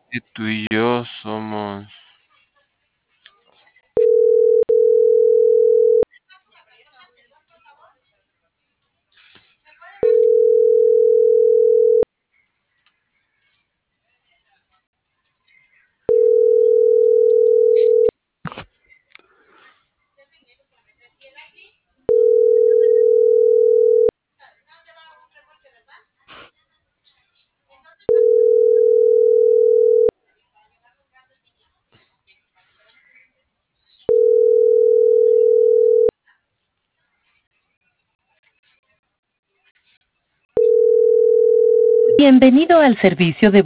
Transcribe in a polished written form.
que tú y yo somos... Bienvenido al servicio de